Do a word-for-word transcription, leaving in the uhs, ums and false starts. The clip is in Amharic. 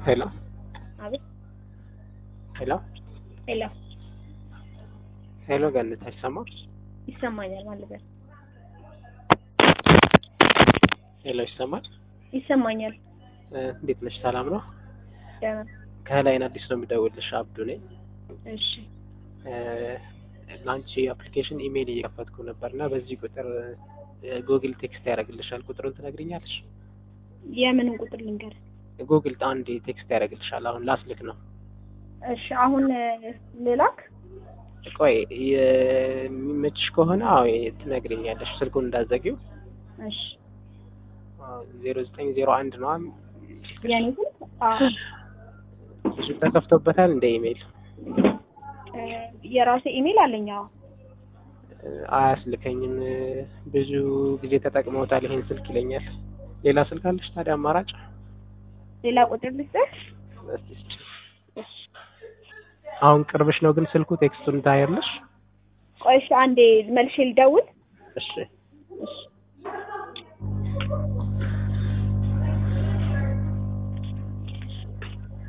Hello. አቤት Hello. ሄሎ Hello ገነት አይሰማ? ይሰማኛል ማለት ነው። ሄሎ ይሰማል? ይሰማኛል። እንዴት ነሽ? ሰላም ነው? ደህና ከላይን አዲስ ነው የምደውልልሽ አብዱ ነኝ። እሺ ላንቺ አፕሊኬሽን ኢሜል እየከፈትኩ ነበርና በዚህ ቁጥር ጉግል ቴክስት ያደርግልሻል። ቁጥሩን ትነግሪኛለሽ? የምንን ቁጥር ልንገር? ጉግል አንዴ ቴክስት ያደርግልሻል። አሁን ላስልክ ነው። እሺ አሁን ልላክ? ቆይ የሚመችሽ ከሆነ አዎ ትነግሪኛለሽ። ስልኩን እንዳዘጊው። እሺ ዜሮ ዘጠኝ ዜሮ አንድ ነው። ያኔ አዎ እሺ ተከፍቶበታል እንደ ኢሜል? የራሴ ኢሜል አለኝ። አዎ አያስልከኝም። ብዙ ጊዜ ተጠቅመውታል ይሄን ስልክ ይለኛል። ሌላ ስልክ አለሽ ታዲያ አማራጭ? ሌላ ቁጥር ልስጥህ? እሺ አሁን ቅርብሽ ነው ግን ስልኩ ቴክስቱን ታያለሽ? ቆይ እሺ አንዴ መልሼ ልደውል። እሺ እሺ